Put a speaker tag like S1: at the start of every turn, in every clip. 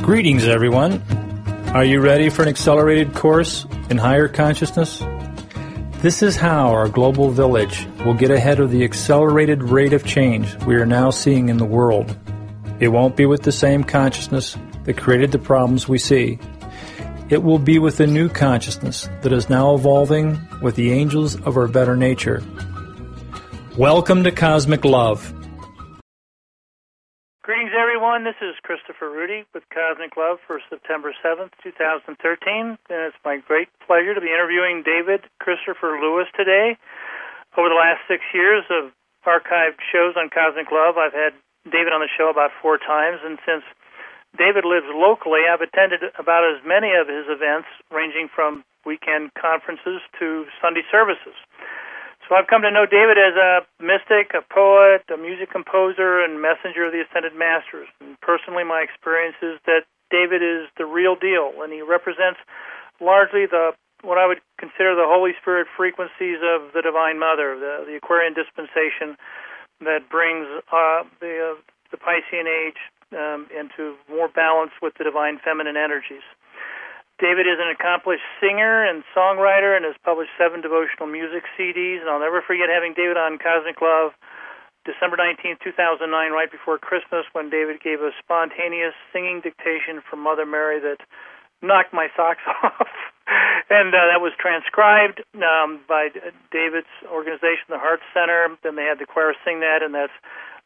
S1: Greetings, everyone. Are you ready for an accelerated course in higher consciousness? This is how our global village will get ahead of the accelerated rate of change we are now seeing in the world. It won't be with the same consciousness that created the problems we see. It will be with the new consciousness that is now evolving with the angels of our better nature. Welcome to Cosmic Love.
S2: Greetings, everyone. This is Christopher Rudy with Cosmic Love for September 7th, 2013, and it's my great pleasure to be interviewing David Christopher Lewis today. Over the last 6 years of archived shows on Cosmic Love, I've had David on the show about 4 times, and since David lives locally, I've attended about as many of his events, ranging from weekend conferences to Sunday services. So I've come to know David as a mystic, a poet, a music composer, and messenger of the Ascended Masters. And personally, my experience is that David is the real deal, and he represents largely what I would consider the Holy Spirit frequencies of the Divine Mother, the Aquarian dispensation that brings the Piscean age into more balance with the divine feminine energies. David is an accomplished singer and songwriter and has published 7 devotional music CDs, and I'll never forget having David on Cosmic Love December 19, 2009, right before Christmas, when David gave a spontaneous singing dictation from Mother Mary that knocked my socks off. And that was transcribed by David's organization, the Heart Center. Then they had the choir sing that, and that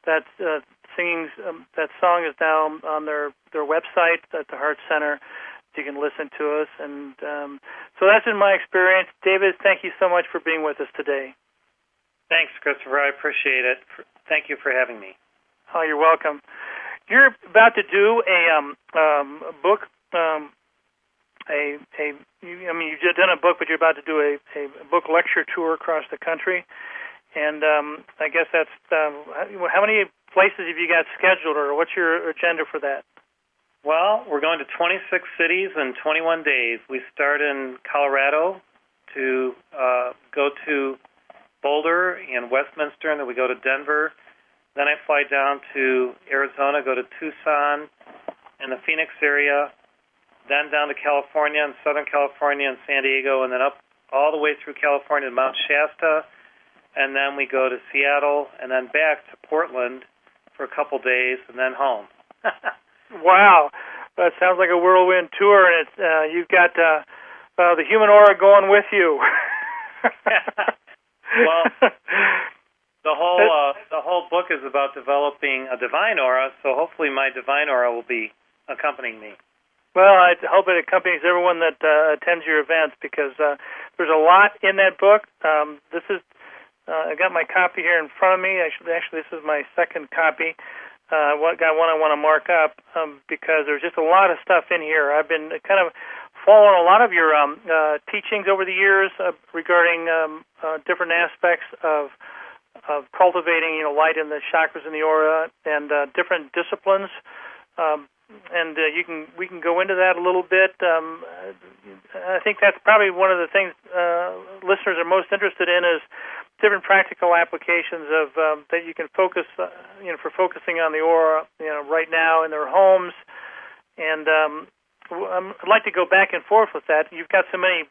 S2: song is now on their website at the Heart Center. You can listen to us, and so that's been my experience. David, thank you so much for being with us today.
S3: Thanks, Christopher. I appreciate it. Thank you for having me.
S2: Oh, you're welcome. You're about to do a book. You've done a book, but you're about to do a book lecture tour across the country, and I guess that's how many places have you got scheduled, or what's your agenda for that?
S3: Well, we're going to 26 cities in 21 days. We start in Colorado to go to Boulder and Westminster, and then we go to Denver. Then I fly down to Arizona, go to Tucson and the Phoenix area, then down to California and Southern California and San Diego, and then up all the way through California to Mount Shasta, and then we go to Seattle, and then back to Portland for a couple days, and then home.
S2: Wow, that sounds like a whirlwind tour, and it's you've got the human aura going with you.
S3: Well, the whole book is about developing a divine aura, so hopefully my divine aura will be accompanying me.
S2: Well, I hope it accompanies everyone that attends your events, because there's a lot in that book. This is I got my copy here in front of me. Actually, this is my second copy. I want to mark up because there's just a lot of stuff in here. I've been kind of following a lot of your teachings over the years regarding different aspects of cultivating, light in the chakras and the aura, and different disciplines. And we can go into that a little bit. I think that's probably one of the things listeners are most interested in is different practical applications of that you can focus, for focusing on the aura, right now in their homes. And I'd like to go back and forth with that. You've got so many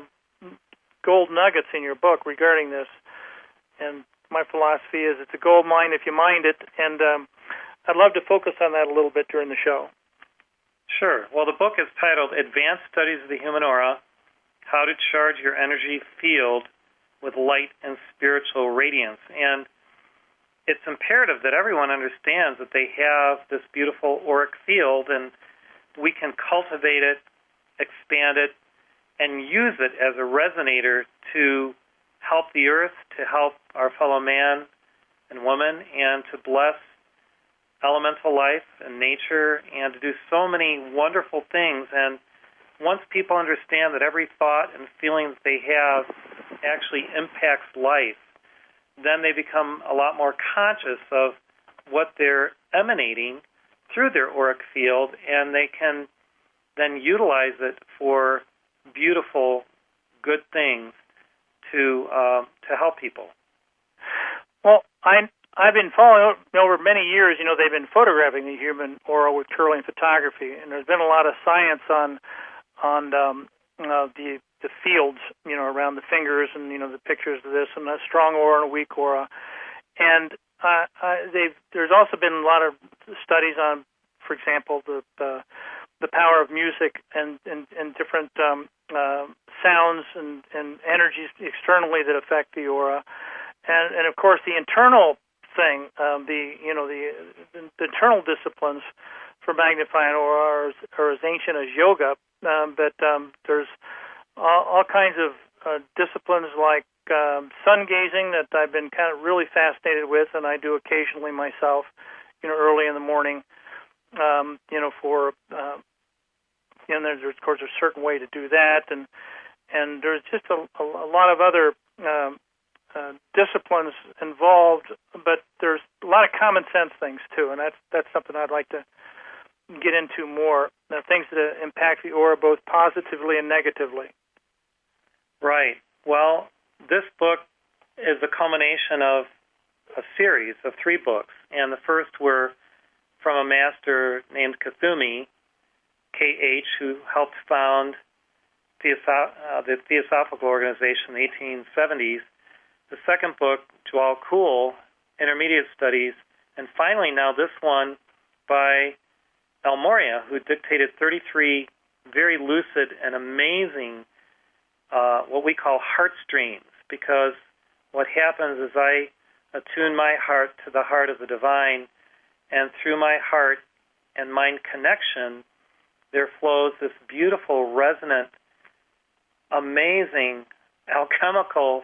S2: gold nuggets in your book regarding this, and my philosophy is it's a gold mine if you mind it. And I'd love to focus on that a little bit during the show.
S3: Sure. Well, the book is titled Advanced Studies of the Human Aura, How to Charge Your Energy Field with Light and Spiritual Radiance. And it's imperative that everyone understands that they have this beautiful auric field, and we can cultivate it, expand it, and use it as a resonator to help the earth, to help our fellow man and woman, and to bless elemental life and nature, and to do so many wonderful things. And once people understand that every thought and feeling that they have actually impacts life, then they become a lot more conscious of what they're emanating through their auric field, and they can then utilize it for beautiful, good things to help people.
S2: Well, I I've been following over many years. They've been photographing the human aura with Kirlian photography, and there's been a lot of science on the fields, around the fingers, and the pictures of this, and a strong aura and a weak aura. And there's also been a lot of studies on, for example, the power of music and different sounds and energies externally that affect the aura, and of course the internal thing, the internal disciplines for magnifying aura are as ancient as yoga, but there's all kinds of disciplines like sun gazing that I've been kind of really fascinated with, and I do occasionally myself, early in the morning, there's of course a certain way to do that, and there's just a lot of other disciplines involved, but there's a lot of common sense things too, and that's something I'd like to get into more, things that impact the aura both positively and negatively.
S3: Right. Well, this book is a culmination of a series of 3 books, and the first were from a master named Kuthumi, K.H., who helped found the Theosophical Organization in the 1870s. The second book, Djwhal Khul, Intermediate Studies, and finally now this one by El Morya, who dictated 33 very lucid and amazing what we call heart streams, because what happens is I attune my heart to the heart of the divine, and through my heart and mind connection, there flows this beautiful, resonant, amazing, alchemical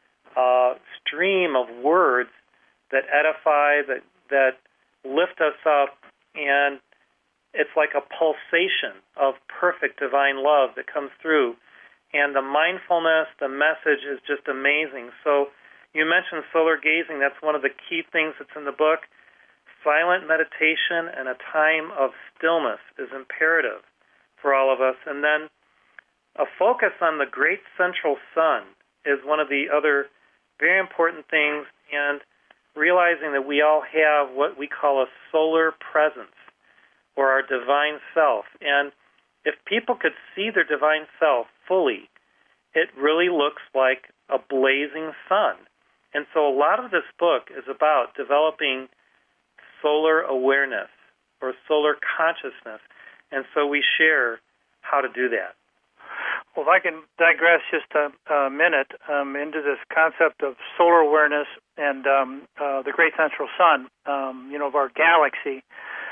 S3: stream of words that edify, that lift us up, and it's like a pulsation of perfect divine love that comes through. And the mindfulness, the message is just amazing. So you mentioned solar gazing. That's one of the key things that's in the book. Silent meditation and a time of stillness is imperative for all of us. And then a focus on the great central sun is one of the other very important things, and realizing that we all have what we call a solar presence, or our divine self. And if people could see their divine self fully, it really looks like a blazing sun. And so a lot of this book is about developing solar awareness or solar consciousness. And so we share how to do that.
S2: Well, if I can digress just a minute into this concept of solar awareness and the great central sun, of our galaxy.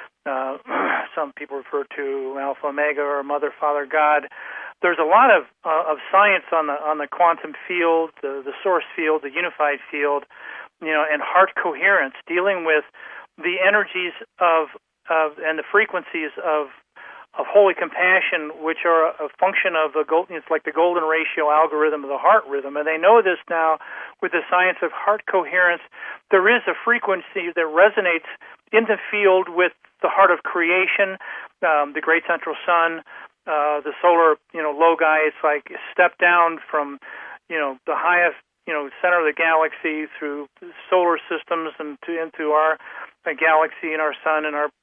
S2: Some people refer to Alpha Omega or Mother, Father, God. There's a lot of science on the quantum field, the source field, the unified field, and heart coherence, dealing with the energies of and the frequencies of holy compassion, which are a function of it's like the golden ratio algorithm of the heart rhythm. And they know this now with the science of heart coherence. There is a frequency that resonates in the field with the heart of creation, the great central sun, the solar, logi. It's like a step down from, the highest, center of the galaxy through solar systems and into our galaxy and our sun and our,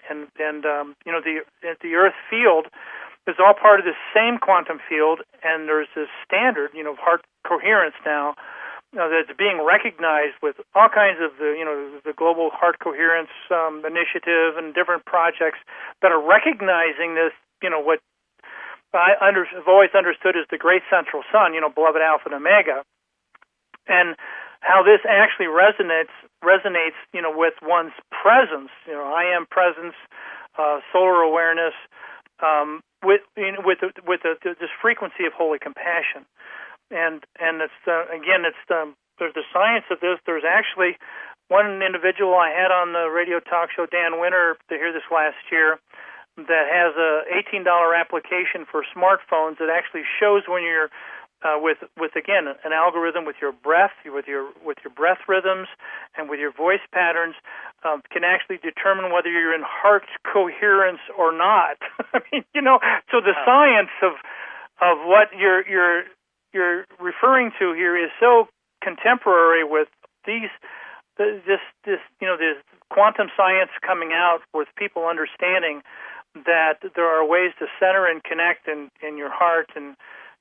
S2: the Earth field is all part of the same quantum field, and there's this standard, heart coherence now that's being recognized with all kinds of the Global Heart Coherence Initiative and different projects that are recognizing this, what I've always understood as the great central sun, beloved Alpha and Omega, and how this actually resonates, with one's presence, I am presence, solar awareness, with this frequency of holy compassion, and it's there's the science of this. There's actually one individual I had on the radio talk show, Dan Winter, to hear this last year, that has a $18 application for smartphones that actually shows when you're with again an algorithm with your breath, with your breath rhythms, and with your voice patterns, can actually determine whether you're in heart coherence or not. I mean, so the science of what you're referring to here is so contemporary with these this quantum science coming out with people understanding that there are ways to center and connect in your heart and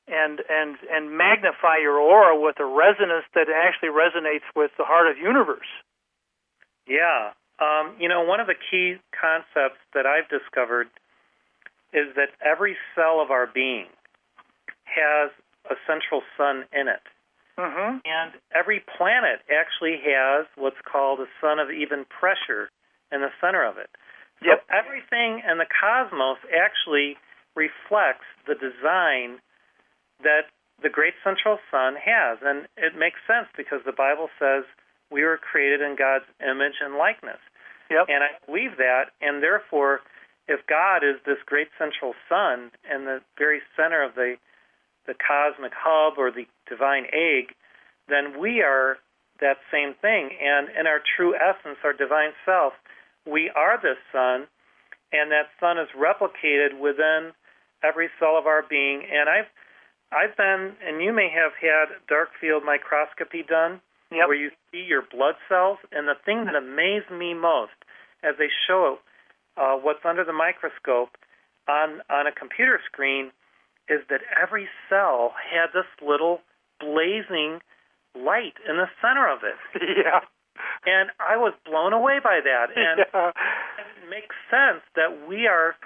S2: magnify your aura with a resonance that actually resonates with the heart of universe.
S3: Yeah. One of the key concepts that I've discovered is that every cell of our being has a central sun in it.
S2: Mm-hmm.
S3: And every planet actually has what's called a sun of even pressure in the center of it. So
S2: Yep.
S3: everything in the cosmos actually reflects the design that the great central sun has. And it makes sense because the Bible says we were created in God's image and likeness.
S2: Yep.
S3: And I believe that, and therefore, if God is this great central sun and the very center of the cosmic hub or the divine egg, then we are that same thing. And in our true essence, our divine self, we are this sun, and that sun is replicated within every cell of our being. And I've been, and you may have had dark field microscopy done,
S2: Yep.
S3: where you see your blood cells. And the thing that amazed me most as they show what's under the microscope on a computer screen is that every cell had this little blazing light in the center of it.
S2: Yeah.
S3: And I was blown away by that. And
S2: Yeah.
S3: it makes sense that we are,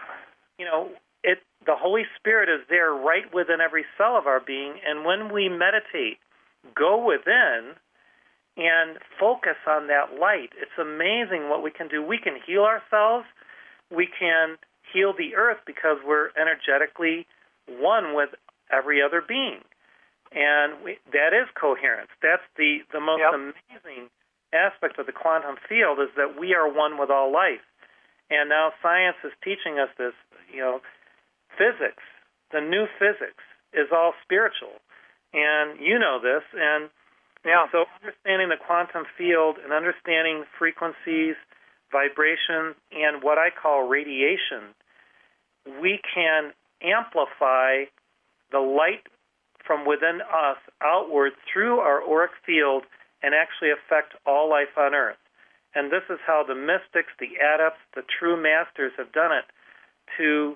S3: the Holy Spirit is there right within every cell of our being. And when we meditate, go within and focus on that light, it's amazing what we can do. We can heal ourselves. We can heal the earth because we're energetically one with every other being. And that is coherence. That's the most
S2: Yep.
S3: amazing aspect of the quantum field, is that we are one with all life. And now science is teaching us this, physics, the new physics, is all spiritual. And you know this. And
S2: Yeah.
S3: so understanding the quantum field and understanding frequencies, vibration, and what I call radiation, we can amplify the light from within us outward through our auric field and actually affect all life on Earth. And this is how the mystics, the adepts, the true masters have done it, to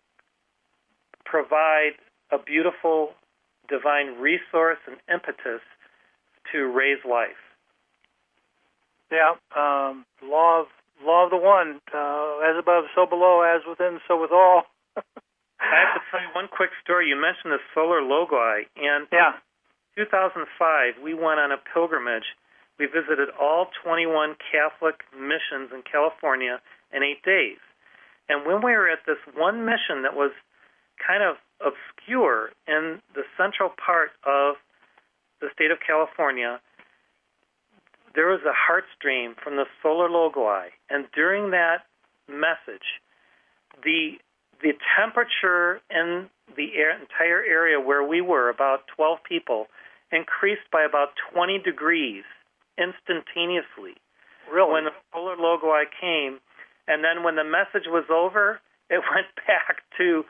S3: provide a beautiful divine resource and impetus to raise life.
S2: Yeah. Law of the one, as above, so below, as within, so with all.
S3: I have to tell you one quick story. You mentioned the solar logi, and
S2: Yeah.
S3: 2005, we went on a pilgrimage. We visited all 21 Catholic missions in California in 8 days. And when we were at this one mission that was kind of obscure in the central part of the state of California, there was a heart stream from the solar logi. And during that message, the temperature in the entire area where we were, about 12 people, increased by about 20 degrees instantaneously.
S2: Really?
S3: When the solar logi came. And then when the message was over, it went back to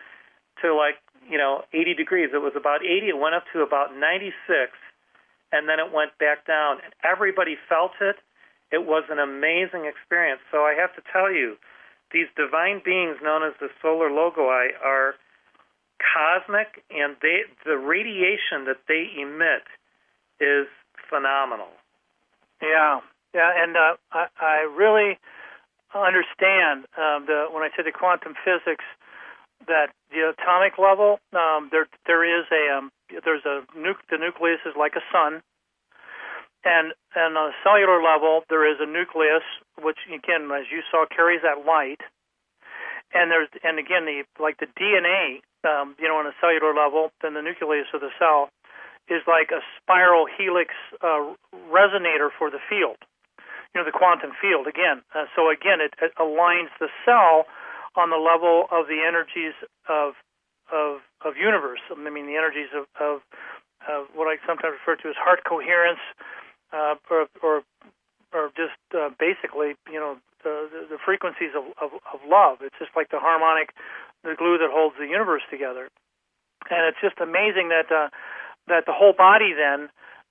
S3: 80 degrees. It was about 80. It went up to about 96, and then it went back down. And everybody felt it. It was an amazing experience. So I have to tell you, these divine beings known as the solar logi are cosmic, and the radiation that they emit is phenomenal.
S2: Yeah. And I really understand when I say the quantum physics, that the atomic level, there is the nucleus is like a sun, and on a cellular level there is a nucleus, which again, as you saw, carries that light, and again the DNA, on a cellular level, then the nucleus of the cell is like a spiral helix resonator for the field, the quantum field again. So again, it aligns the cell on the level of the energies of universe. I mean, the energies of what I sometimes refer to as heart coherence, or just basically, the frequencies of love. It's just like the harmonic, the glue that holds the universe together. And it's just amazing that the whole body then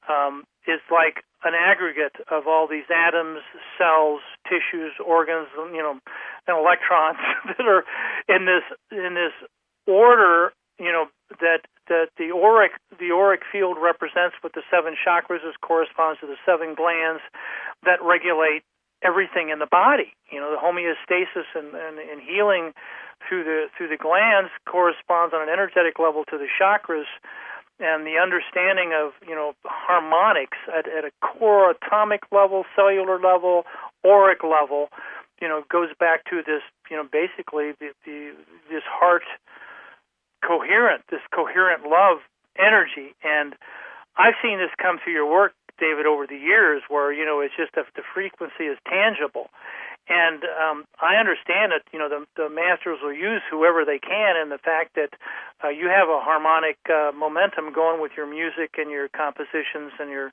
S2: is like an aggregate of all these atoms, cells, tissues, organs, and electrons that are in this order, that the auric field represents what the 7 chakras is, corresponds to the 7 glands that regulate everything in the body. The homeostasis and healing through the glands corresponds on an energetic level to the chakras, and the understanding of harmonics at a core atomic level, cellular level, auric level, goes back to this, basically this heart this coherent love energy. And I've seen this come through your work, David, over the years, where it's just the frequency is tangible. And I understand that the masters will use whoever they can, and the fact that you have a harmonic momentum going with your music and your compositions and your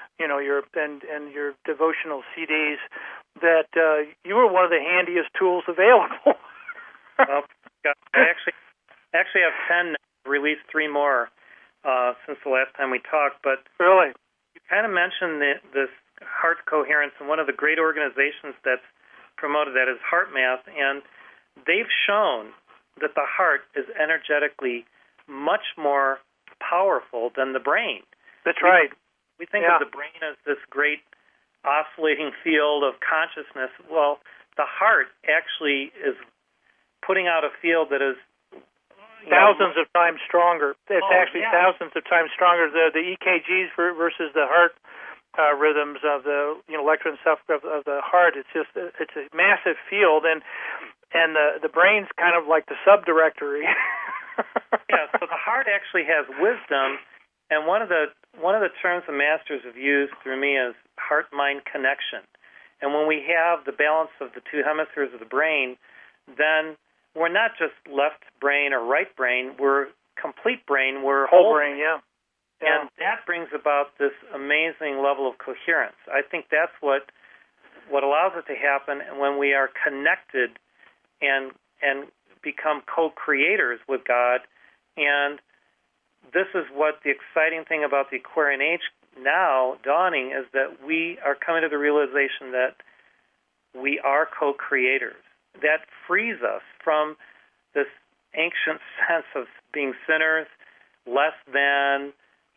S2: devotional CDs, that you were one of the handiest tools available.
S3: Well, I actually have 10, released 3 more since the last time we talked. But
S2: really,
S3: you kind of mentioned this heart coherence, and one of the great organizations that's promoted that is HeartMath, and they've shown that the heart is energetically much more powerful than the brain.
S2: That's right.
S3: We think of the brain as this great oscillating field of consciousness. Well, the heart actually is putting out a field that is
S2: thousands of times stronger. It's thousands of times stronger. The EKGs versus the heart rhythms of the electroencephalograph of the heart. It's a massive field, and the brain's kind of like the subdirectory.
S3: Yeah. So the heart actually has wisdom, and one of the terms the masters have used through me is heart-mind connection. And when we have the balance of the 2 hemispheres of the brain, then we're not just left brain or right brain. We're complete brain. We're
S2: whole brain. Yeah.
S3: And that brings about this amazing level of coherence. I think that's what allows it to happen, and when we are connected and become co-creators with God. And this is what the exciting thing about the Aquarian Age now dawning is, that we are coming to the realization that we are co-creators. That frees us from this ancient sense of being sinners, less than,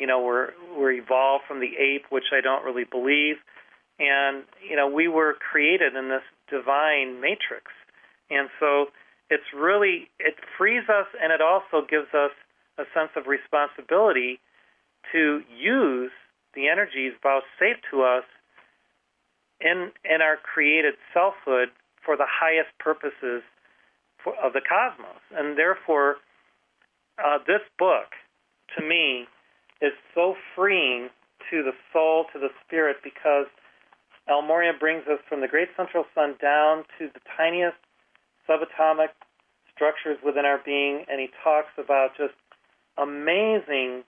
S3: we're evolved from the ape, which I don't really believe. And, we were created in this divine matrix. And so it frees us, and it also gives us a sense of responsibility to use the energies vouchsafed to us in our created selfhood for the highest purposes of the cosmos. And therefore, this book, to me, is so freeing to the soul, to the spirit, because El Morya brings us from the great central sun down to the tiniest subatomic structures within our being, and he talks about just amazing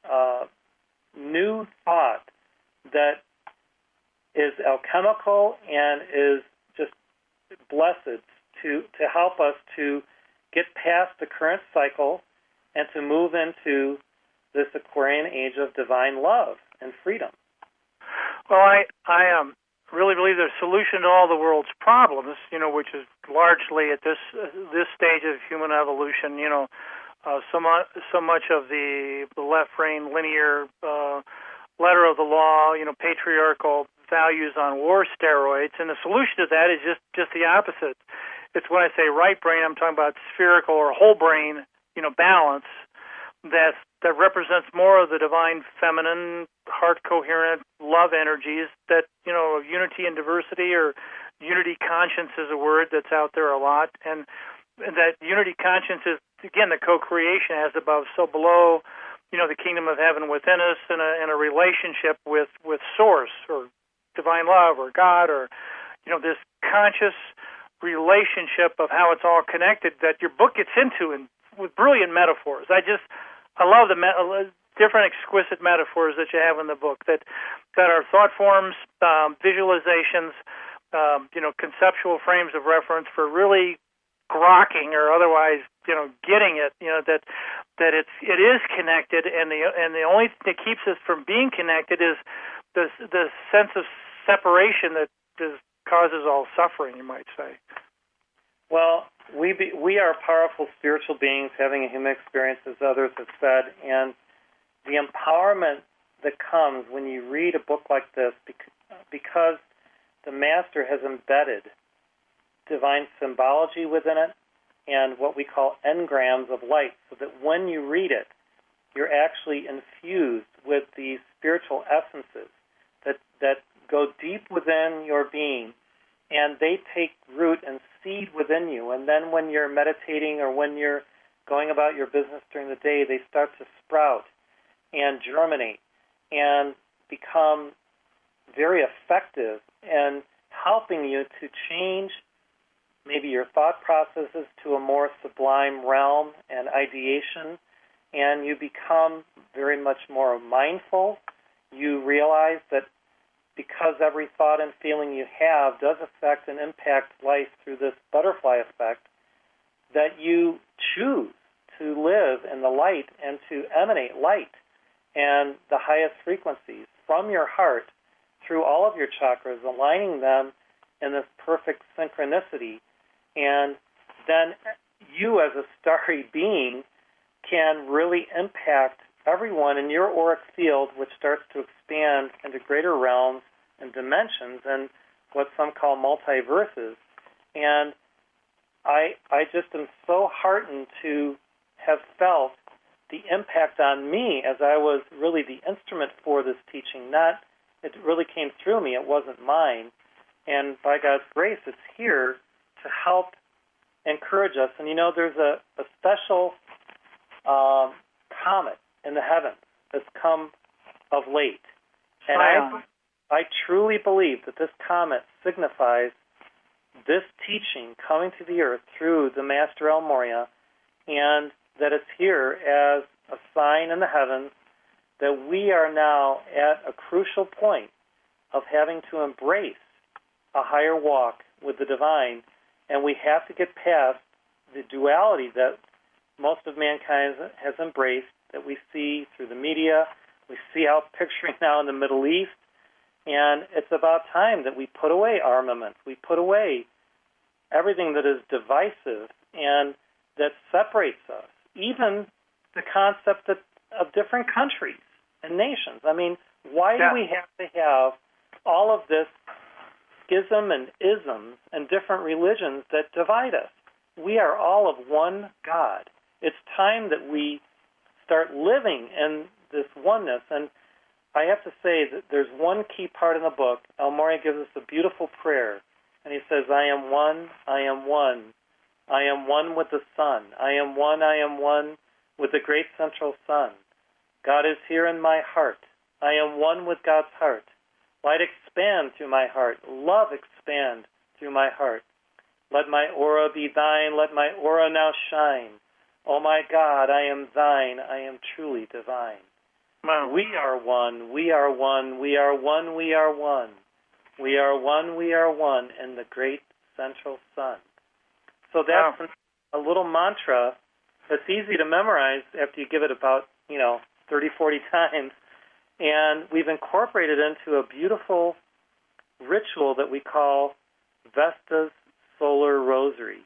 S3: new thought that is alchemical and is just blessed to help us to get past the current cycle and to move into this Aquarian age of divine love and freedom.
S2: Well, I really believe the solution to all the world's problems, which is largely at this stage of human evolution, so much of the left brain linear letter of the law, patriarchal values on war steroids, and the solution to that is just the opposite. It's when I say right brain, I'm talking about spherical or whole brain, balance that represents more of the divine feminine, heart coherent love energies that, unity and diversity, or unity conscience is a word that's out there a lot, and that unity conscience is, again, the co-creation as above, so below, the kingdom of heaven within us, and a relationship with source or divine love or God, or, this conscious relationship of how it's all connected that your book gets into, and with brilliant metaphors. I love the different exquisite metaphors that you have in the book that are thought forms, visualizations, conceptual frames of reference for really grokking or otherwise getting it, that it is connected, and the only thing that keeps us from being connected is the sense of separation that causes all suffering, you might say.
S3: Well, we are powerful spiritual beings having a human experience, as others have said, and the empowerment that comes when you read a book like this, because the Master has embedded divine symbology within it and what we call engrams of light, so that when you read it, you're actually infused with these spiritual essences that go deep within your being, and they take root and seed within you. And then when you're meditating or when you're going about your business during the day, they start to sprout and germinate and become very effective in helping you to change maybe your thought processes to a more sublime realm and ideation, and you become very much more mindful. You realize that because every thought and feeling you have does affect and impact life through this butterfly effect, that you choose to live in the light and to emanate light and the highest frequencies from your heart through all of your chakras, aligning them in this perfect synchronicity. And then you as a starry being can really impact everyone in your auric field, which starts to expand into greater realms and dimensions and what some call multiverses. And I just am so heartened to have felt the impact on me as I was really the instrument for this teaching. It really came through me. It wasn't mine. And by God's grace, it's here to help encourage us. And there's a special comet in the heavens that's come of late. And I truly believe that this comet signifies this teaching coming to the earth through the Master El Morya, and that it's here as a sign in the heavens that we are now at a crucial point of having to embrace a higher walk with the divine, and we have to get past the duality that most of mankind has embraced, that we see through the media, we see out picturing now in the Middle East, and it's about time that we put away armaments, we put away everything that is divisive and that separates us, even the concept of different countries and nations. I mean, why do we have to have all of this schism and isms and different religions that divide us? We are all of one God. It's time that we start living in this oneness. And I have to say that there's one key part in the book. El Morya gives us a beautiful prayer, and he says, I am one, I am one. I am one with the sun. I am one with the great central sun. God is here in my heart. I am one with God's heart. Light expand through my heart. Love expand through my heart. Let my aura be thine. Let my aura now shine. Oh my God, I am thine. I am truly divine.
S2: Wow.
S3: We are one. We are one. We are one. We are one. We are one. We are one in the great central sun. So that's a little mantra that's easy to memorize after you give it about, 30, 40 times. And we've incorporated into a beautiful ritual that we call Vesta's Solar Rosary.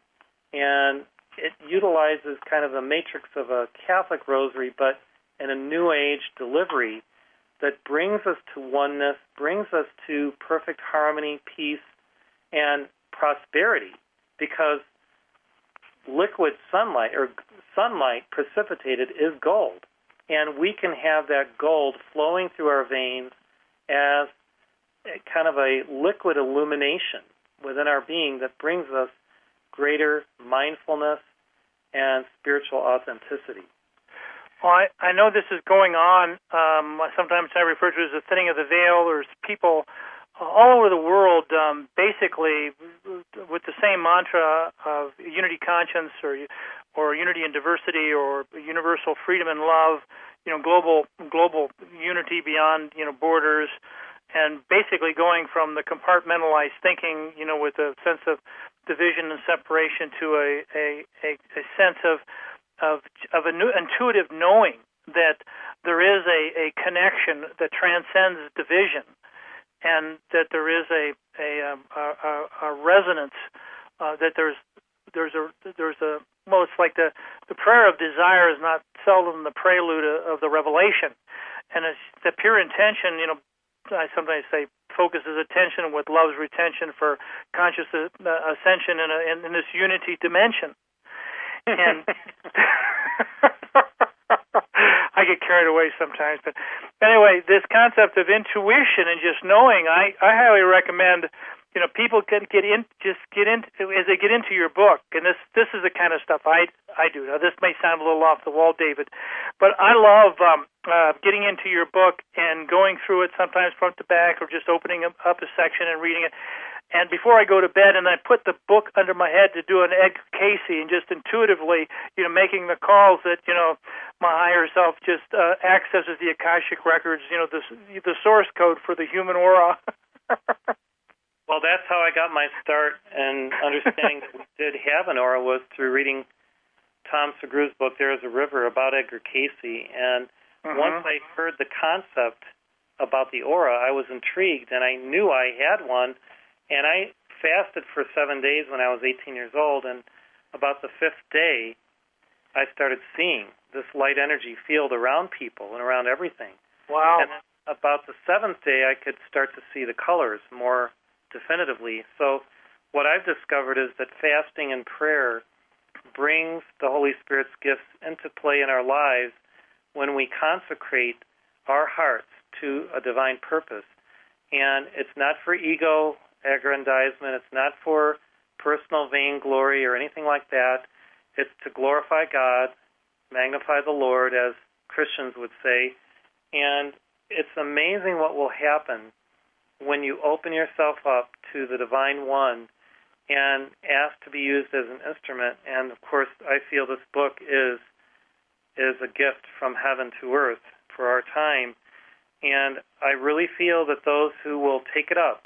S3: And it utilizes kind of the matrix of a Catholic rosary, but in a New Age delivery that brings us to oneness, brings us to perfect harmony, peace, and prosperity, because liquid sunlight, or sunlight precipitated, is gold. And we can have that gold flowing through our veins as kind of a liquid illumination within our being that brings us greater mindfulness and spiritual authenticity.
S2: Well, I know this is going on. Sometimes I refer to it as the thinning of the veil. There's people all over the world, basically with the same mantra of unity conscience, or unity and diversity, or universal freedom and love, global unity beyond borders, and basically going from the compartmentalized thinking, with a sense of division and separation to a sense of a new intuitive knowing that there is a connection that transcends division, and that there is a resonance, that there's a well, it's like the prayer of desire is not seldom the prelude of the revelation, and it's the pure intention. I sometimes say focuses attention with love's retention for conscious ascension in this unity dimension. And I get carried away sometimes, but anyway, this concept of intuition and just knowing, I highly recommend. People can get in as they get into your book, and this is the kind of stuff I do. Now, this may sound a little off the wall, David, but I love getting into your book and going through it sometimes front to back, or just opening up a section and reading it. And before I go to bed, and I put the book under my head to do an Edgar Cayce, and just intuitively, making the calls that, my higher self just accesses the Akashic records, the source code for the human aura.
S3: Well, that's how I got my start in understanding that we did have an aura, was through reading Tom Segru's book, There is a River, about Edgar Cayce. And once I heard the concept about the aura, I was intrigued, and I knew I had one. And I fasted for 7 days when I was 18 years old, and about the 5th day, I started seeing this light energy field around people and around everything.
S2: Wow.
S3: And about the 7th day, I could start to see the colors more definitively. So what I've discovered is that fasting and prayer brings the Holy Spirit's gifts into play in our lives when we consecrate our hearts to a divine purpose. And it's not for ego aggrandizement, it's not for personal vainglory or anything like that. It's to glorify God, magnify the Lord, as Christians would say. And it's amazing what will happen when you open yourself up to the Divine One and ask to be used as an instrument. And, of course, I feel this book is a gift from heaven to earth for our time. And I really feel that those who will take it up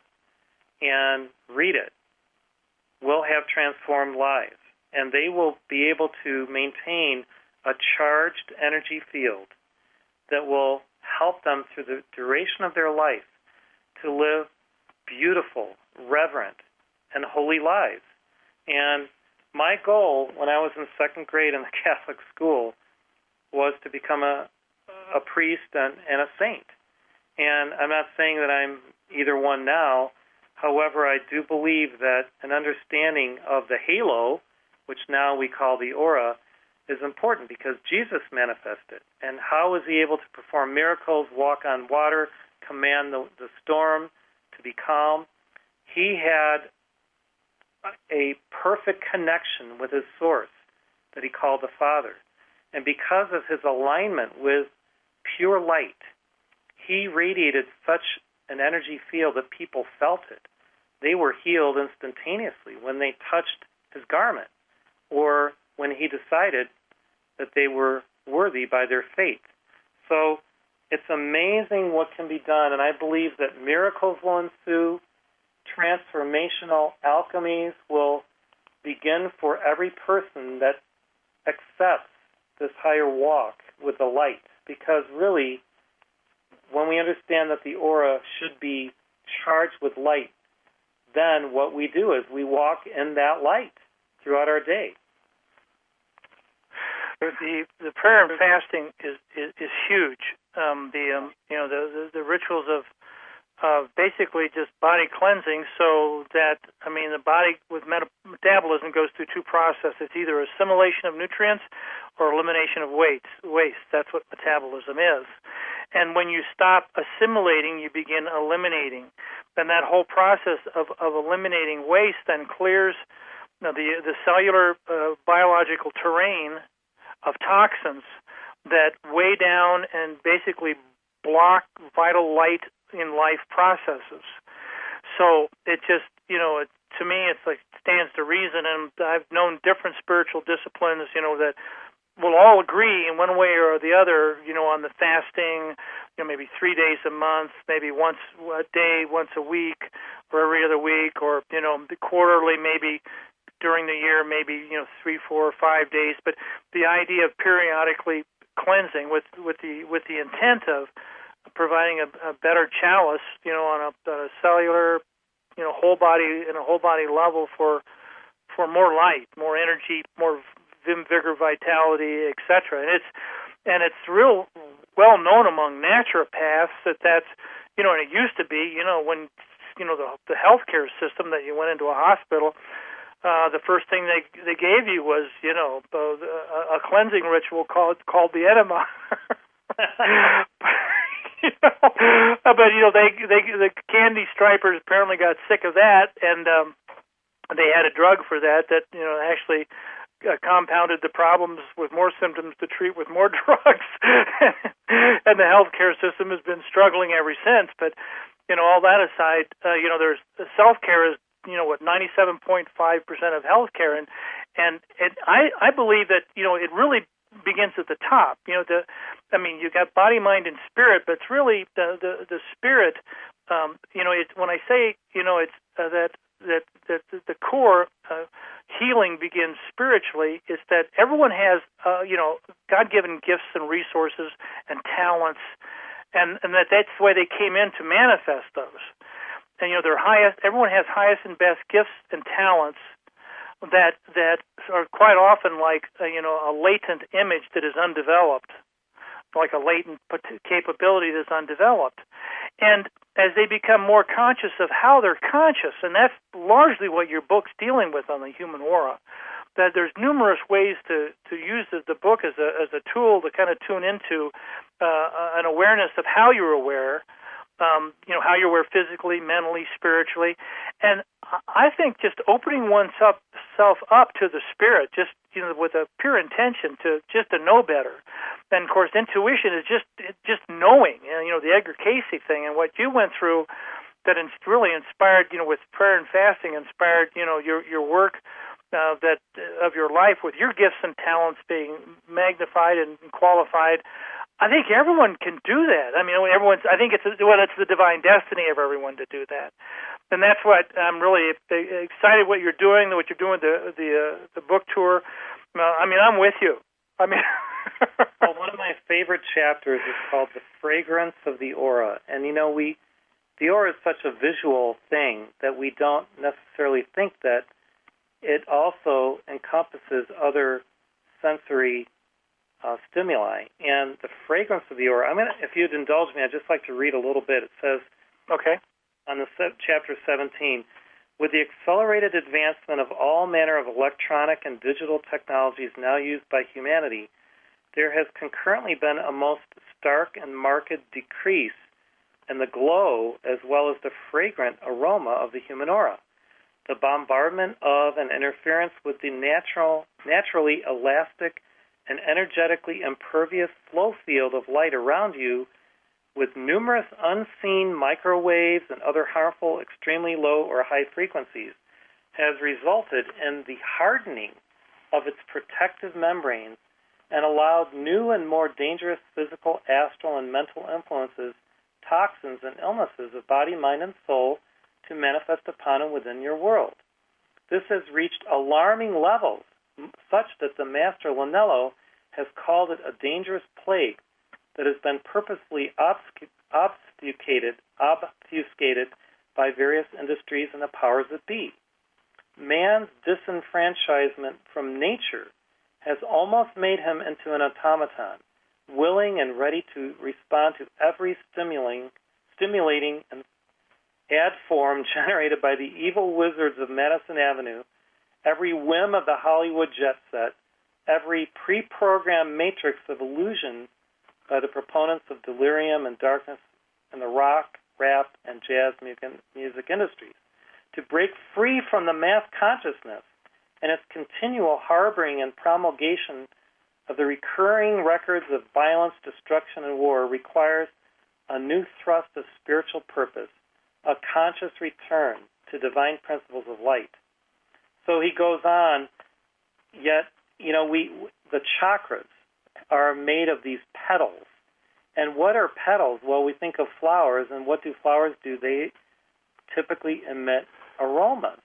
S3: and read it will have transformed lives. And they will be able to maintain a charged energy field that will help them through the duration of their life to live beautiful, reverent, and holy lives. And my goal when I was in 2nd grade in the Catholic school was to become a priest and a saint. And I'm not saying that I'm either one now. However, I do believe that an understanding of the halo, which now we call the aura, is important because Jesus manifested. And how was he able to perform miracles, walk on water, command the storm to be calm? He had a perfect connection with his source that he called the Father. And because of his alignment with pure light, he radiated such an energy field that people felt it. They were healed instantaneously when they touched his garment, or when he decided that they were worthy by their faith. So it's amazing what can be done, and I believe that miracles will ensue, transformational alchemies will begin for every person that accepts this higher walk with the light, because really, when we understand that the aura should be charged with light, then what we do is we walk in that light throughout our day.
S2: The prayer and fasting is huge. The rituals of basically just body cleansing, so that the body with metabolism goes through two processes. It's either assimilation of nutrients or elimination of waste. That's what metabolism is. And when you stop assimilating, you begin eliminating. And that whole process of eliminating waste then clears the cellular biological terrain of toxins that weigh down and basically block vital light in life processes. So it just, to me, it's like stands to reason. And I've known different spiritual disciplines, that will all agree in one way or the other, on the fasting, maybe 3 days a month, maybe once a day, once a week, or every other week, or, quarterly, maybe during the year, maybe 3, 4, or 5 days. But the idea of periodically cleansing with the intent of providing a better chalice, on a cellular, whole body level for more light, more energy, more vim, vigor, vitality, etc. And it's real well known among naturopaths that's and it used to be when the healthcare system that you went into a hospital. The first thing they gave you was, a cleansing ritual called the enema. But the candy stripers apparently got sick of that, and they had a drug for that actually compounded the problems with more symptoms to treat with more drugs. And the healthcare system has been struggling ever since. But all that aside, there's self-care is 97.5% of healthcare, and I believe that it really begins at the top. You got body, mind, and spirit, but it's really the spirit. It's when I say it's that the core healing begins spiritually. Is that everyone has God-given gifts and resources and talents, and that's the way they came in to manifest those. And everyone has highest and best gifts and talents that are quite often like a latent image that is undeveloped, like a latent capability that's undeveloped. And as they become more conscious of how they're conscious, and that's largely what your book's dealing with on the human aura, that there's numerous ways to use the book as a tool to kind of tune into an awareness of how you're aware. How you're aware physically, mentally, spiritually. And I think just opening oneself up to the spirit, just with a pure intention to know better. And of course, intuition is just knowing. The Edgar Cayce thing and what you went through that really inspired, with prayer and fasting, inspired, your work that of your life with your gifts and talents being magnified and qualified. I think everyone can do that. I think it's the divine destiny of everyone to do that, and that's what I'm really excited what you're doing. What you're doing the book tour. I'm with you.
S3: Well, one of my favorite chapters is called "The Fragrance of the Aura," and the aura is such a visual thing that we don't necessarily think that it also encompasses other sensory stimuli. And the fragrance of the aura, if you'd indulge me, I'd just like to read a little bit. It says,
S2: okay,
S3: on the chapter 17, with the accelerated advancement of all manner of electronic and digital technologies now used by humanity, there has concurrently been a most stark and marked decrease in the glow as well as the fragrant aroma of the human aura. The bombardment of and interference with the naturally elastic and energetically impervious flow field of light around you with numerous unseen microwaves and other harmful extremely low or high frequencies has resulted in the hardening of its protective membranes and allowed new and more dangerous physical, astral, and mental influences, toxins, and illnesses of body, mind, and soul to manifest upon and within your world. This has reached alarming levels, such that the master Lanello has called it a dangerous plague that has been purposely obfuscated by various industries and the powers that be. Man's disenfranchisement from nature has almost made him into an automaton, willing and ready to respond to every stimulating and ad form generated by the evil wizards of Madison Avenue, every whim of the Hollywood jet set, every pre-programmed matrix of illusion by the proponents of delirium and darkness in the rock, rap, and jazz music industries, to break free from the mass consciousness and its continual harboring and promulgation of the recurring records of violence, destruction, and war requires a new thrust of spiritual purpose, a conscious return to divine principles of light. So he goes on, yet, the chakras are made of these petals. And what are petals? Well, we think of flowers, and what do flowers do? They typically emit aromas.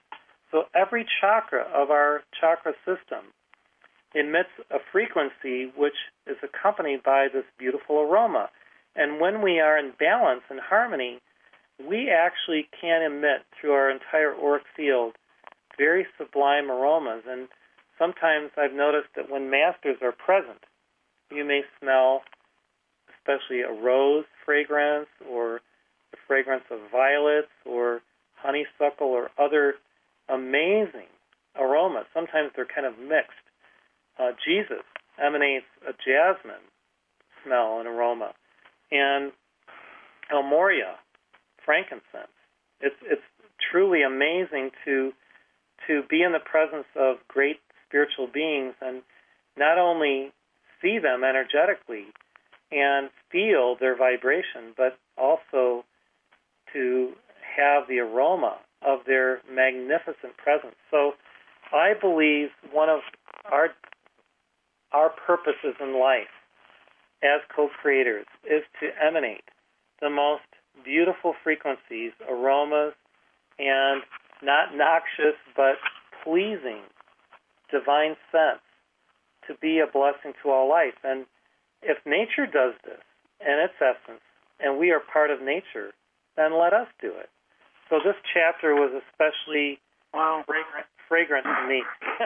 S3: So every chakra of our chakra system emits a frequency which is accompanied by this beautiful aroma. And when we are in balance and harmony, we actually can emit through our entire auric field very sublime aromas. And sometimes I've noticed that when masters are present, you may smell especially a rose fragrance or the fragrance of violets or honeysuckle or other amazing aromas. Sometimes they're kind of mixed. Jesus emanates a jasmine smell and aroma. And El Moria, frankincense. It's truly amazing to be in the presence of great spiritual beings and not only see them energetically and feel their vibration, but also to have the aroma of their magnificent presence. So I believe one of our purposes in life as co-creators is to emanate the most beautiful frequencies, aromas, and not noxious but pleasing divine sense to be a blessing to all life. And if nature does this in its essence, and we are part of nature, then let us do it. So this chapter was especially fragrant to me.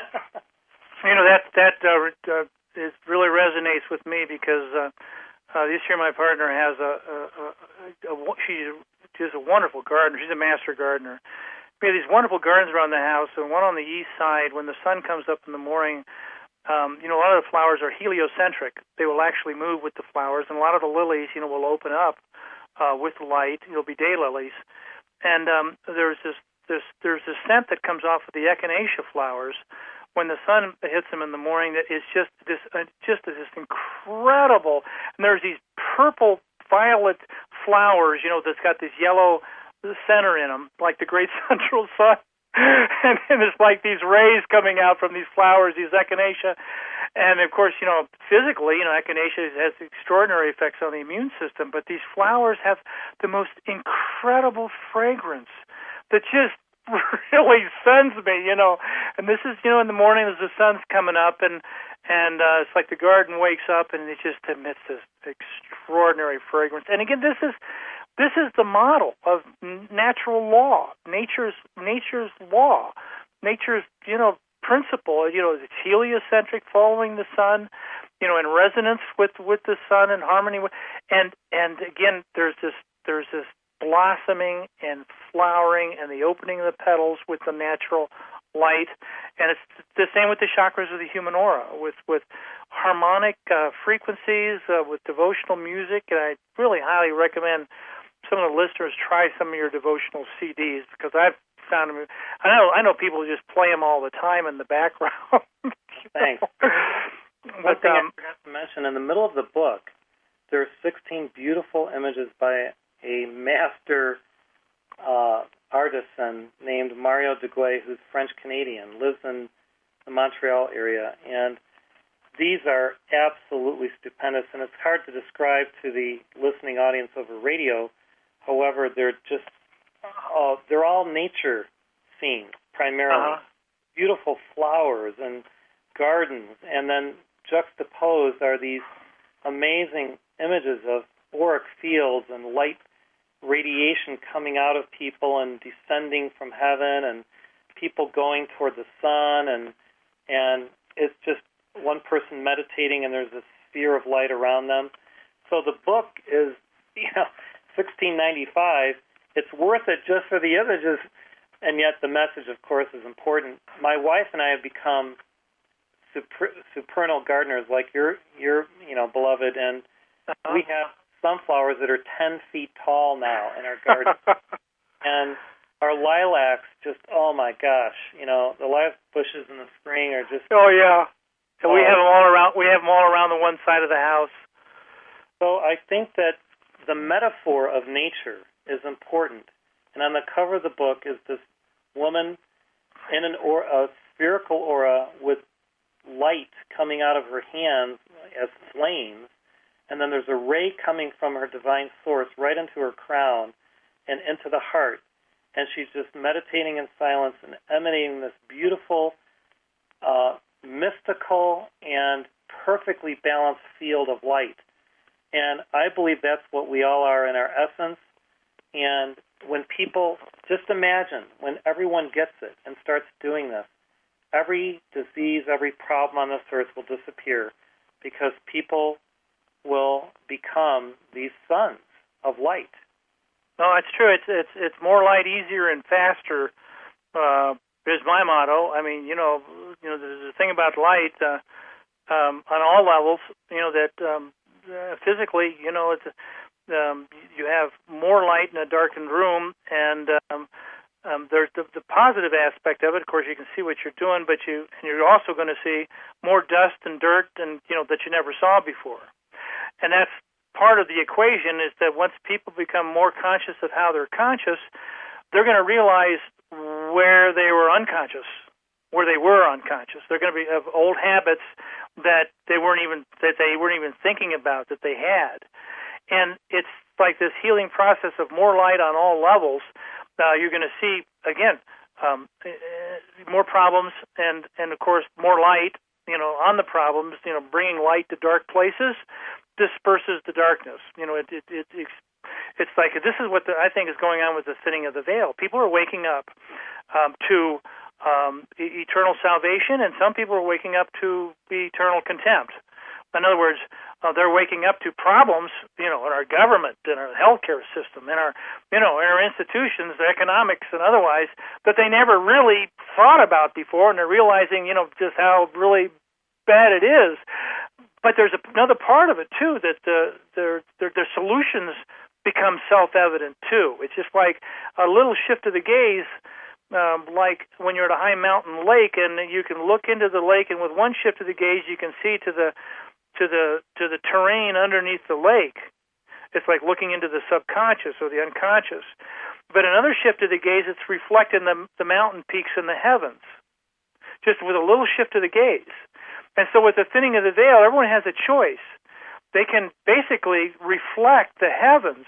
S2: That it really resonates with me because this year my partner has she's a wonderful gardener. She's a master gardener. We have these wonderful gardens around the house, and one on the east side. When the sun comes up in the morning, a lot of the flowers are heliocentric. They will actually move with the flowers, and a lot of the lilies, will open up with light. It'll be daylilies, and there's this scent that comes off of the echinacea flowers when the sun hits them in the morning. That is just this incredible. And there's these purple violet flowers, that's got this yellow center in them, like the great central sun. and it's like these rays coming out from these flowers, these echinacea. And, of course, physically, echinacea has extraordinary effects on the immune system, but these flowers have the most incredible fragrance that just really sends me, And this is, in the morning as the sun's coming up, and it's like the garden wakes up and it just emits this extraordinary fragrance. And again, this is the model of natural law, nature's law, nature's principle. It's heliocentric, following the sun, in resonance with the sun and harmony with, and again, there's this blossoming and flowering and the opening of the petals with the natural light. And it's the same with the chakras of the human aura, with harmonic frequencies, with devotional music. And I really highly recommend some of the listeners try some of your devotional CDs, because I've found them. I know people just play them all the time in the background.
S3: Thanks. One thing I forgot to mention, in the middle of the book, there are 16 beautiful images by a master artisan named Mario Duguay, who's French-Canadian, lives in the Montreal area. And these are absolutely stupendous, and it's hard to describe to the listening audience over radio. However, they're just, they're all nature scenes, primarily. Beautiful flowers and gardens, and then juxtaposed are these amazing images of auric fields and light radiation coming out of people and descending from heaven, and people going toward the sun, and it's just one person meditating, and there's a sphere of light around them. So the book is, $16.95. It's worth it just for the images, and yet the message, of course, is important. My wife and I have become supernal gardeners, like your beloved, and we have sunflowers that are 10 feet tall now in our garden. And our lilacs, just, oh my gosh, the lilac bushes in the spring are just...
S2: Oh, yeah. And we have them all around. We have them all around the one side of the house.
S3: So I think that the metaphor of nature is important. And on the cover of the book is this woman in a spherical aura with light coming out of her hands as flames, and then there's a ray coming from her divine source right into her crown and into the heart. and she's just meditating in silence and emanating this beautiful, mystical, and perfectly balanced field of light. And I believe that's what we all are in our essence. And when people, just imagine, when everyone gets it and starts doing this, every disease, every problem on this earth will disappear because people will become these sons of light.
S2: No, it's true. It's more light, easier, and faster. Is my motto. I mean, there's a thing about light on all levels. That physically, it's you have more light in a darkened room, and there's the positive aspect of it. Of course, you can see what you're doing, but you're also going to see more dust and dirt, and that you never saw before. And that's part of the equation, is that once people become more conscious of how they're conscious, they're going to realize where they were unconscious. They're going to be of old habits that they weren't even thinking about that they had. And it's like this healing process of more light on all levels. You're going to see, again, more problems and of course more light, on the problems. Bringing light to dark places disperses the darkness. It's like this is what I think is going on with the thinning of the veil. People are waking up to eternal salvation, and some people are waking up to eternal contempt. In other words, they're waking up to problems, in our government, in our healthcare system, in our, in our institutions, economics and otherwise, that they never really thought about before, and they're realizing, just how really bad it is. But there's another part of it too, that their solutions become self-evident too. It's just like a little shift of the gaze. Like when you're at a high mountain lake, and you can look into the lake, and with one shift of the gaze, you can see to the terrain underneath the lake. It's like looking into the subconscious or the unconscious. But another shift of the gaze, it's reflecting the mountain peaks in the heavens, just with a little shift of the gaze. And so with the thinning of the veil, everyone has a choice. They can basically reflect the heavens,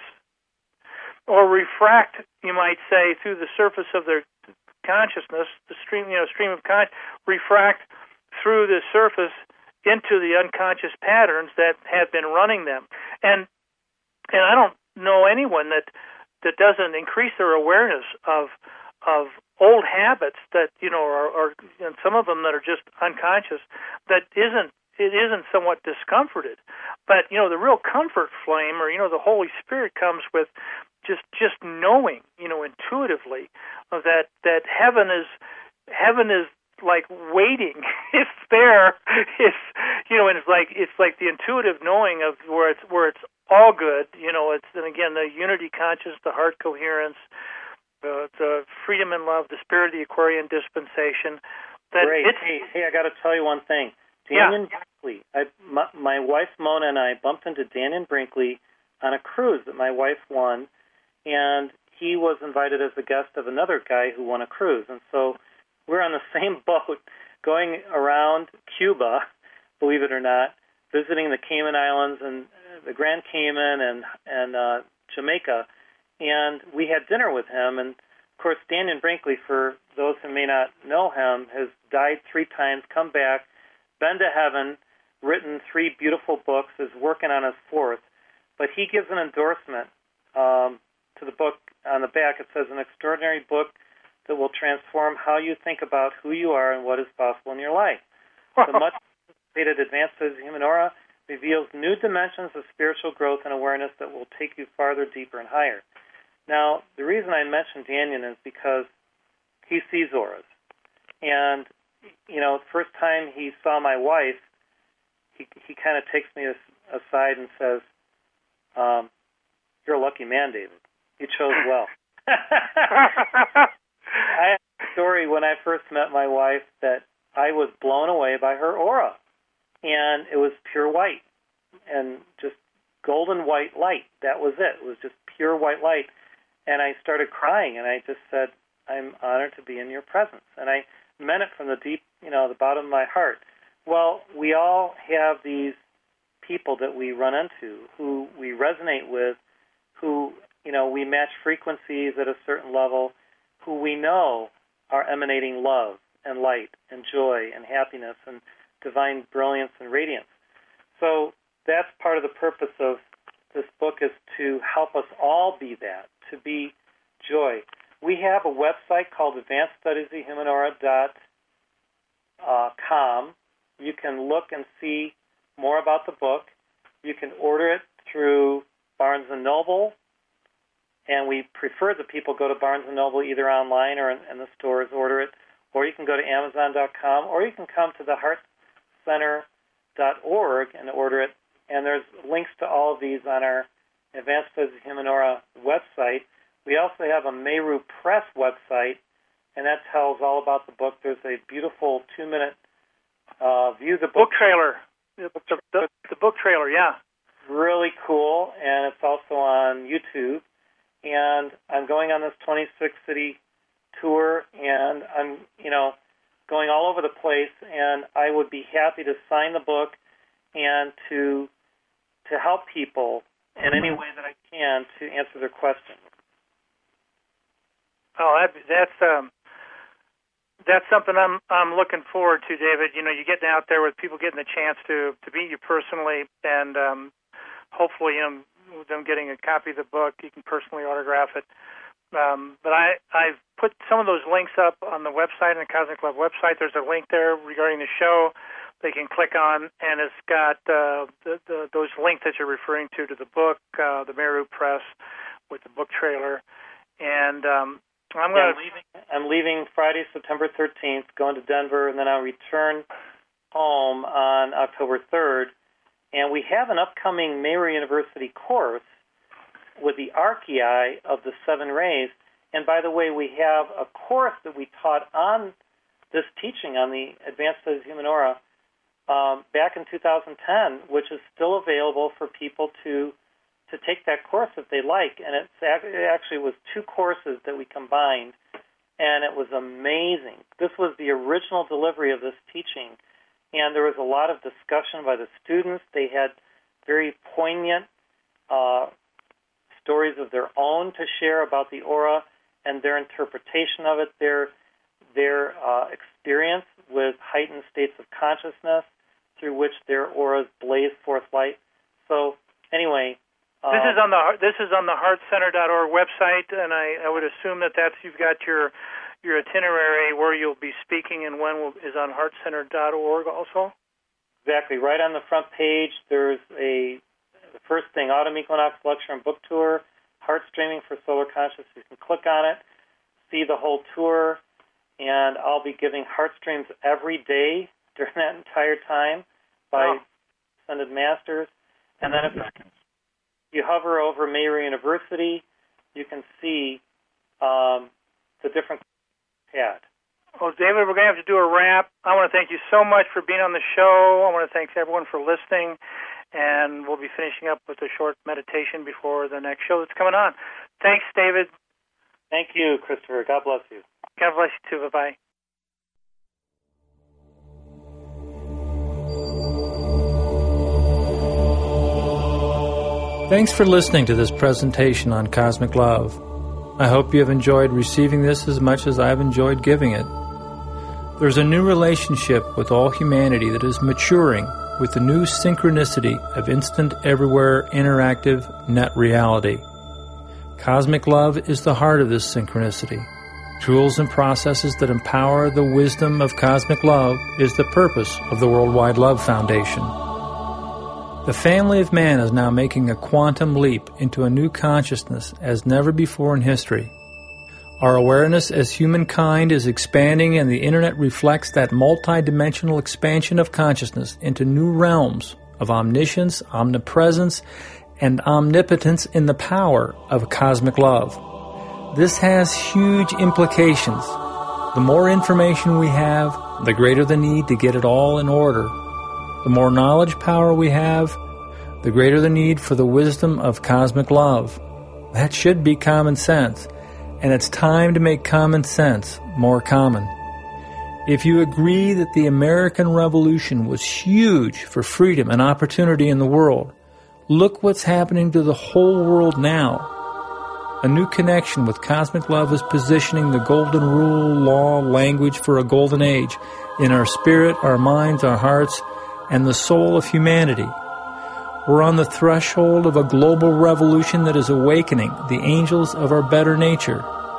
S2: or refract, you might say, through the surface of their consciousness, the stream of consciousness, refract through the surface into the unconscious patterns that have been running them. And I don't know anyone that doesn't increase their awareness of old habits that are and some of them that are just unconscious, that isn't somewhat discomforted. But the real comfort flame, or the Holy Spirit, comes with just knowing, intuitively, that heaven is like waiting. It's there. And it's like the intuitive knowing of where it's all good. And again, the unity conscious, the heart coherence, the freedom and love, the spirit of the Aquarian dispensation.
S3: Great. Hey, I got to tell you one thing. Dannion Brinkley. My wife Mona and I bumped into Dannion Brinkley on a cruise that my wife won, and he was invited as a guest of another guy who won a cruise. And so we're on the same boat going around Cuba, believe it or not, visiting the Cayman Islands and the Grand Cayman and Jamaica. And we had dinner with him. And, of course, Dannion Brinkley, for those who may not know him, has died 3 times, come back, been to heaven, written 3 beautiful books, is working on his 4th. But he gives an endorsement to the book. On the back, it says, an extraordinary book that will transform how you think about who you are and what is possible in your life. The much-anticipated Advanced Studies of the Human Aura reveals new dimensions of spiritual growth and awareness that will take you farther, deeper, and higher. Now, the reason I mentioned Dannion is because he sees auras. And, the first time he saw my wife, he kind of takes me aside and says, you're a lucky man, David. You chose well. I have a story when I first met my wife that I was blown away by her aura. And it was pure white and just golden white light. That was it. It was just pure white light. And I started crying, and I just said, I'm honored to be in your presence. And I meant it from the deep, the bottom of my heart. Well, we all have these people that we run into who we resonate with, who, we match frequencies at a certain level, who we know are emanating love and light and joy and happiness and divine brilliance and radiance. So that's part of the purpose of this book, is to help us all be that, to be joy. We have a website called advancedstudiesofthehumanora.com. You can look and see more about the book. You can order it through Barnes & Noble, and we prefer that people go to Barnes & Noble either online or in the stores, order it, or you can go to Amazon.com, or you can come to the heartcenter.org and order it. And there's links to all of these on our Advanced Studies of Humanora website. We also have a Meru Press website, and that tells all about the book. There's a beautiful 2-minute view of the book
S2: trailer. The book trailer, yeah.
S3: Really cool, and it's also on YouTube. And I'm going on this 26-city tour, and I'm, going all over the place, and I would be happy to sign the book and to help people in any way that I can to answer their questions.
S2: Oh, that's something I'm looking forward to, David. You're getting out there with people, getting the chance to meet you personally, and hopefully, them getting a copy of the book, you can personally autograph it. But I've put some of those links up on the website, on the Cosmic Love website. There's a link there regarding the show they can click on, and it's got those links that you're referring to the book, the Meru Press, with the book trailer. And
S3: I'm leaving Friday, September 13th, going to Denver, and then I'll return home on October 3rd. And we have an upcoming Meru University course with the Archaea of the Seven Rays. And by the way, we have a course that we taught on this teaching on the Advanced Studies of Humanora back in 2010, which is still available for people to take that course if they like. And it actually was 2 courses that we combined, and it was amazing. This was the original delivery of this teaching, and there was a lot of discussion by the students. They had very poignant stories of their own to share about the aura and their interpretation of it, their experience with heightened states of consciousness through which their auras blaze forth light. So anyway,
S2: this is on the heartcenter.org website, and I would assume that's you've got your itinerary where you'll be speaking and when is on heartcenter.org also.
S3: Exactly. Right on the front page, there's the first thing, Autumn Equinox Lecture and Book Tour, Heart Streaming for Solar Consciousness. You can click on it, see the whole tour, and I'll be giving heart streams every day during that entire time by Ascended Masters. And then if you hover over Meru University, you can see the different had.
S2: Well, David, we're going to have to do a wrap. I want to thank you so much for being on the show. I want to thank everyone for listening, and we'll be finishing up with a short meditation before the next show that's coming on. Thanks, David.
S3: Thank you, Christopher. God bless you.
S2: God bless you, too. Bye-bye.
S1: Thanks for listening to this presentation on Cosmic Love. I hope you have enjoyed receiving this as much as I've enjoyed giving it. There's a new relationship with all humanity that is maturing with the new synchronicity of instant, everywhere, interactive net reality. Cosmic Love is the heart of this synchronicity. Tools and processes that empower the wisdom of Cosmic Love is the purpose of the Worldwide Love Foundation. The family of man is now making a quantum leap into a new consciousness as never before in history. Our awareness as humankind is expanding, and the Internet reflects that multidimensional expansion of consciousness into new realms of omniscience, omnipresence, and omnipotence in the power of cosmic love. This has huge implications. The more information we have, the greater the need to get it all in order. The more knowledge power we have, the greater the need for the wisdom of cosmic love. That should be common sense, and it's time to make common sense more common. If you agree that the American Revolution was huge for freedom and opportunity in the world, look what's happening to the whole world now. A new connection with cosmic love is positioning the golden rule, law, language for a golden age in our spirit, our minds, our hearts, and the soul of humanity. We're on the threshold of a global revolution that is awakening the angels of our better nature.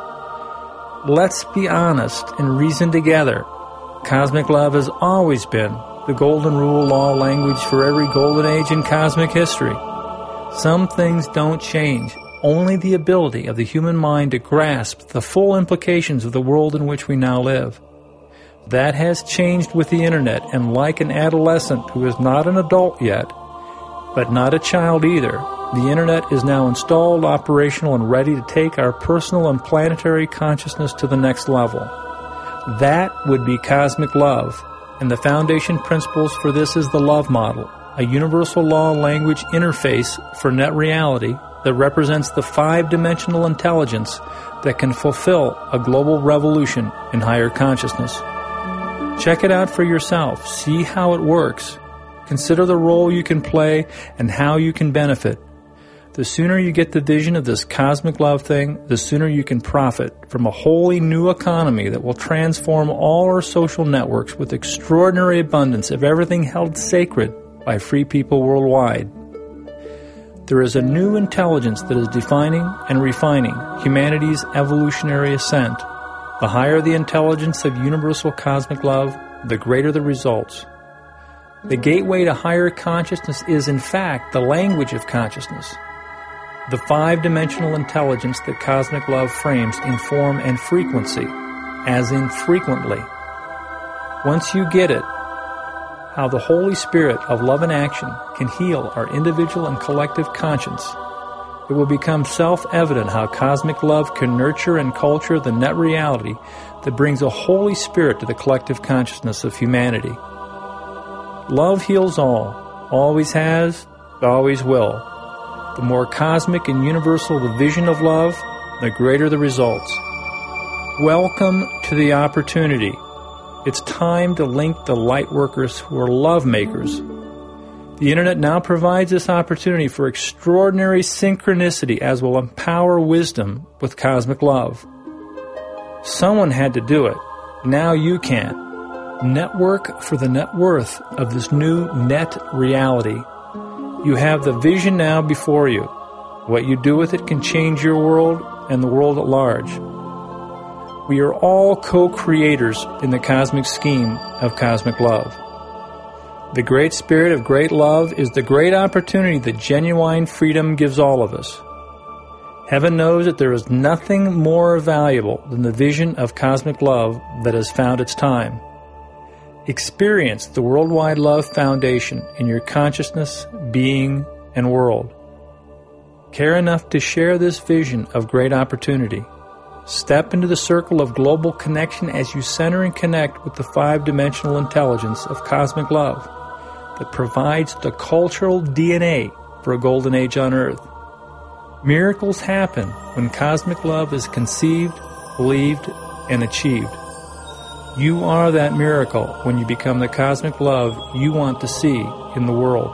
S1: Let's be honest and reason together. Cosmic love has always been the golden rule, law, language for every golden age in cosmic history. Some things don't change. Only the ability of the human mind to grasp the full implications of the world in which we now live. That has changed with the Internet, and like an adolescent who is not an adult yet, but not a child either, the Internet is now installed, operational, and ready to take our personal and planetary consciousness to the next level. That would be cosmic love, and the foundation principles for this is the love model, a universal law language interface for net reality that represents the five-dimensional intelligence that can fulfill a global revolution in higher consciousness. Check it out for yourself. See how it works. Consider the role you can play and how you can benefit. The sooner you get the vision of this cosmic love thing, the sooner you can profit from a wholly new economy that will transform all our social networks with extraordinary abundance of everything held sacred by free people worldwide. There is a new intelligence that is defining and refining humanity's evolutionary ascent. The higher the intelligence of universal cosmic love, the greater the results. The gateway to higher consciousness is, in fact, the language of consciousness. The five-dimensional intelligence that cosmic love frames in form and frequency, as in frequently. Once you get it, how the Holy Spirit of love and action can heal our individual and collective conscience, it will become self-evident how cosmic love can nurture and culture the net reality that brings a Holy Spirit to the collective consciousness of humanity. Love heals all, always has, always will. The more cosmic and universal the vision of love, the greater the results. Welcome to the opportunity. It's time to link the light workers who are love makers. The Internet now provides this opportunity for extraordinary synchronicity as will empower wisdom with cosmic love. Someone had to do it. Now you can. Network for the net worth of this new net reality. You have the vision now before you. What you do with it can change your world and the world at large. We are all co-creators in the cosmic scheme of cosmic love. The great spirit of great love is the great opportunity that genuine freedom gives all of us. Heaven knows that there is nothing more valuable than the vision of cosmic love that has found its time. Experience the Worldwide Love Foundation in your consciousness, being, and world. Care enough to share this vision of great opportunity. Step into the circle of global connection as you center and connect with the five-dimensional intelligence of cosmic love that provides the cultural DNA for a golden age on Earth. Miracles happen when cosmic love is conceived, believed, and achieved. You are that miracle when you become the cosmic love you want to see in the world.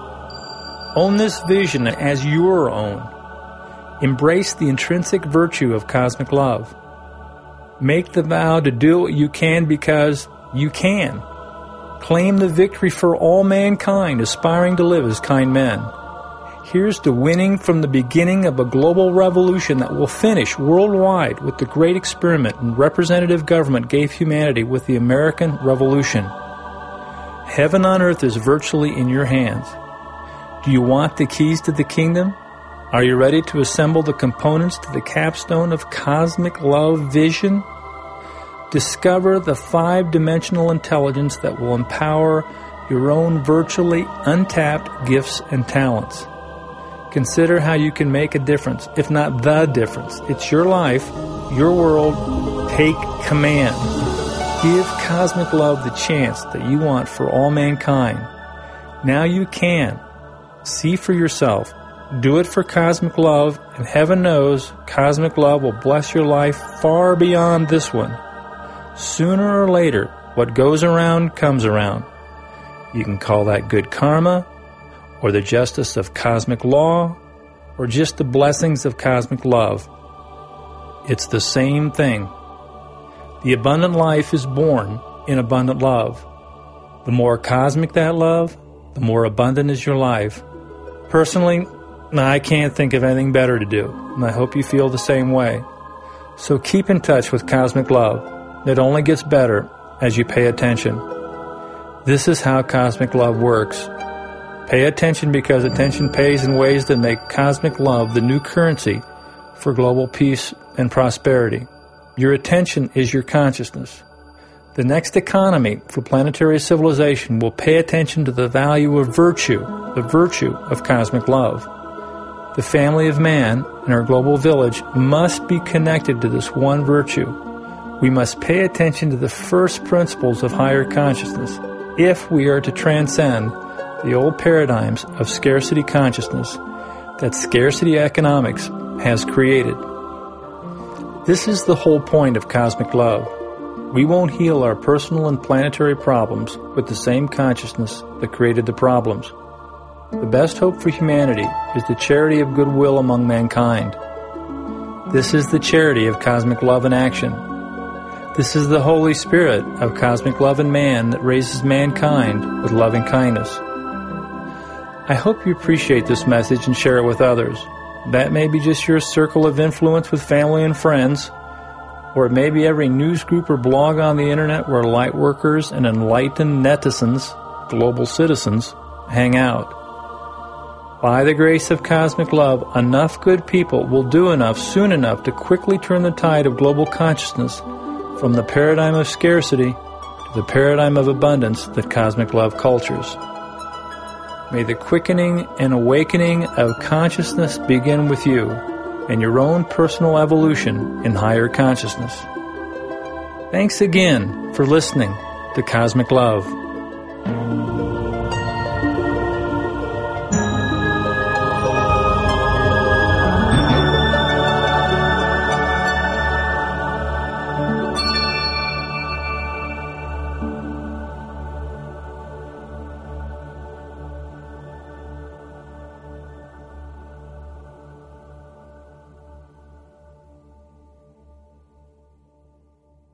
S1: Own this vision as your own. Embrace the intrinsic virtue of cosmic love. Make the vow to do what you can because you can. Claim the victory for all mankind aspiring to live as kind men. Here's to winning from the beginning of a global revolution that will finish worldwide with the great experiment and representative government gave humanity with the American Revolution. Heaven on earth is virtually in your hands. Do you want the keys to the kingdom? Are you ready to assemble the components to the capstone of cosmic love vision? Discover the five-dimensional intelligence that will empower your own virtually untapped gifts and talents. Consider how you can make a difference, if not the difference. It's your life, your world. Take command. Give cosmic love the chance that you want for all mankind. Now you can. See for yourself. Do it for cosmic love, and heaven knows cosmic love will bless your life far beyond this one. Sooner or later, what goes around comes around. You can call that good karma, or the justice of cosmic law, or just the blessings of cosmic love. It's the same thing. The abundant life is born in abundant love. The more cosmic that love, the more abundant is your life. Personally, I can't think of anything better to do, and I hope you feel the same way. So keep in touch with cosmic love. It only gets better as you pay attention. This is how cosmic love works. Pay attention because attention pays in ways that make cosmic love the new currency for global peace and prosperity. Your attention is your consciousness. The next economy for planetary civilization will pay attention to the value of virtue, the virtue of cosmic love. The family of man and our global village must be connected to this one virtue. We must pay attention to the first principles of higher consciousness if we are to transcend the old paradigms of scarcity consciousness that scarcity economics has created. This is the whole point of cosmic love. We won't heal our personal and planetary problems with the same consciousness that created the problems. The best hope for humanity is the charity of goodwill among mankind. This is the charity of cosmic love in action. This is the Holy Spirit of cosmic love in man that raises mankind with loving kindness. I hope you appreciate this message and share it with others. That may be just your circle of influence with family and friends, or it may be every news group or blog on the internet where light workers and enlightened netizens, global citizens, hang out. By the grace of cosmic love, enough good people will do enough soon enough to quickly turn the tide of global consciousness from the paradigm of scarcity to the paradigm of abundance that cosmic love cultures. May the quickening and awakening of consciousness begin with you and your own personal evolution in higher consciousness. Thanks again for listening to Cosmic Love.